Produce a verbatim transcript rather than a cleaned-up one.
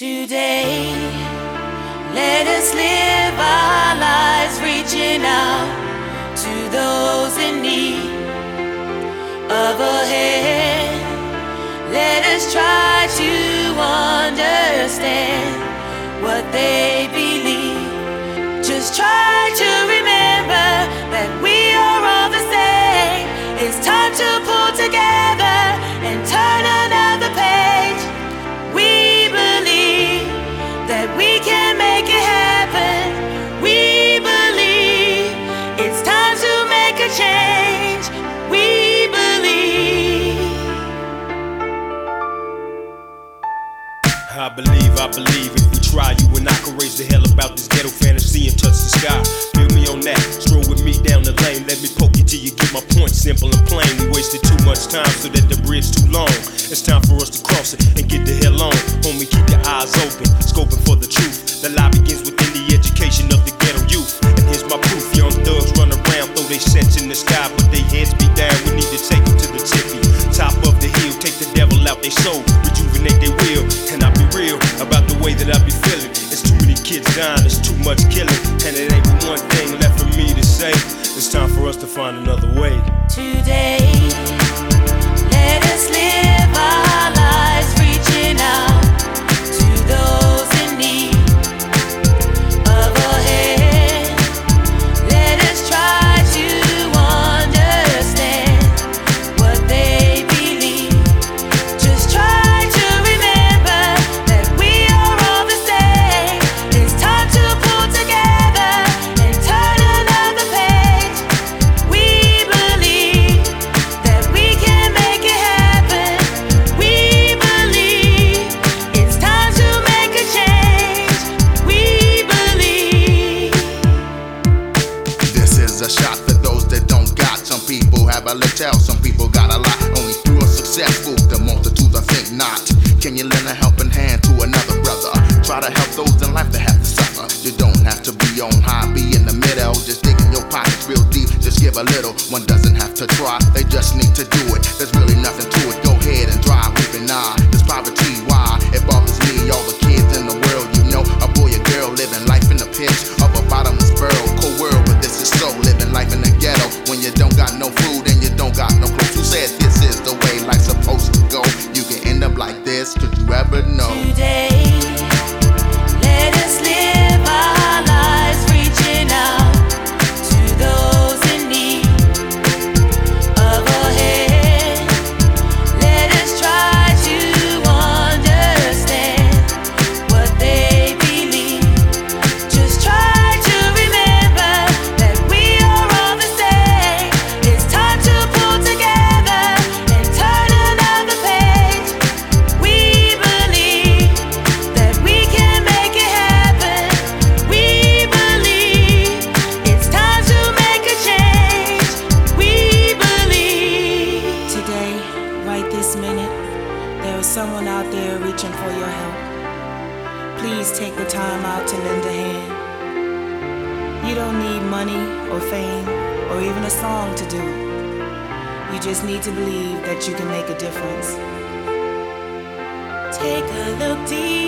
Today, let us live our lives reaching out to those in need of a hand. Let us try to understand what they believe. Just try to remember that we are all the same. It's time to pull together and turn another page. We believe that we can make it happen. We believe it's time to make a change. We believe. I believe, I believe if we try, you and I can raise the hell about this ghetto fantasy and touch the sky. Feel me on that, stroll with me down the lane. Let me poke you till you get my point simple and plain. We wasted too much time so that the bridge too long. It's time for us to cross it and get the hell on. Homie, keep your eyes open, scoping for the truth. The lie begins within the education of the ghetto youth. And here's my proof, young thugs run around, throw they sets in the sky, but they heads be down. We need to take them to the tippy top of the hill, take the devil out they soul, rejuvenate their will. Can I be real about the way that I be feeling? It's too many kids dying, it's too much killing, and it ain't but one thing left for me to say. It's time for us to find another way. Today, let us live our lives reaching out to those in need of a hand. Let us try to understand what they believe. Just try to remember that we are all the same. It's time to pull together and turn another page. We believe that we can make it happen. We believe it's time to make a change. We believe. This is a shot for those that don't got. Some people have a little, some people got a lot. Only few are successful, the multitudes I think not. Can you lend a helping hand to another brother? Try to help those in life that have to suffer. You don't have to be on high, be in the middle. Just dig in your pockets real deep, just give a little. One doesn't have to try, they just need to do it. There's really nothing to it, go ahead and drive, weeping eye. This poverty, why? It bothers me, all the kids in the world, you know. A boy, a girl, living life in the pitch of a bottomless barrel. Cold world, but this is so, living life in the ghetto. When you don't got no food and you don't got no clothes. Who said this is the way life's supposed to go? You can end up like this, could you ever know? Today, let us live our lives reaching out to those in need of a hand. Let us try to understand what they believe. Just try to remember that we are all the same. It's time to pull together and turn another page. We believe that we can make it happen. We believe it's time to make a change. We believe. Today, right this minute, there is someone out there reaching for your help. Please take the time out to lend a hand. You don't need money or fame or even a song to do it. You just need to believe that you can make a difference. Take a look deep